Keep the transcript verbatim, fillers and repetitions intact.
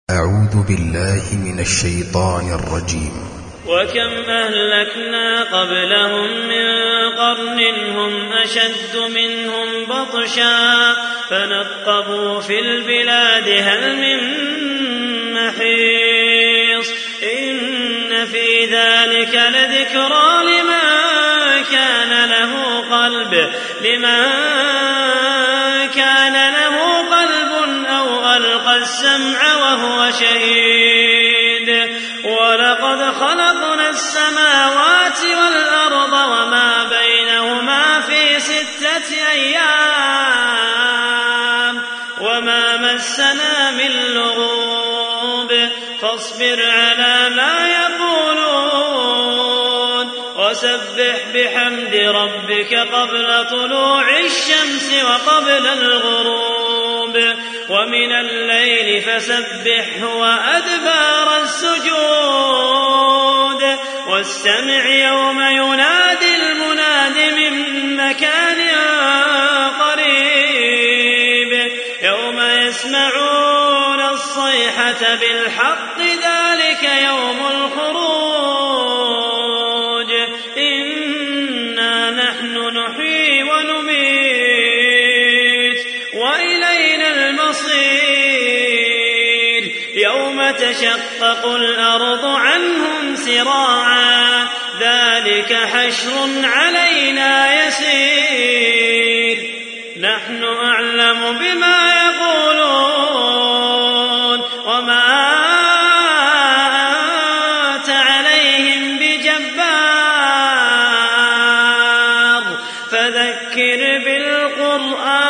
أعوذ بالله من الشيطان الرجيم. وكم أهلكنا قبلهم من قرن هم أشد منهم بطشا فنقبوا في البلاد هل من محيص إن في ذلك لذكرى لمن كان له قلب لمن كان له قلب أو ألقى السمع وهو شهيد. ولقد خلقنا السماوات والأرض وما بينهما في ستة أيام وما مسنا من لغوب فاصبر على ما يقولون وسبح بحمد ربك قبل طلوع الشمس وقبل الغروب ومن الليل فسبحه وأدبار السجود واستمع يوم ينادي المناد من مكان قريب يوم يسمعون الصيحة بالحق ذلك يوم الخروج إنا نحن نحيي ونميت وإلينا المصير. يوم تشقق الأرض عنهم سراعا ذلك حشر علينا يسير. نحن أعلم بما يقولون وما أنت عليهم بجبار فذكر بالقرآن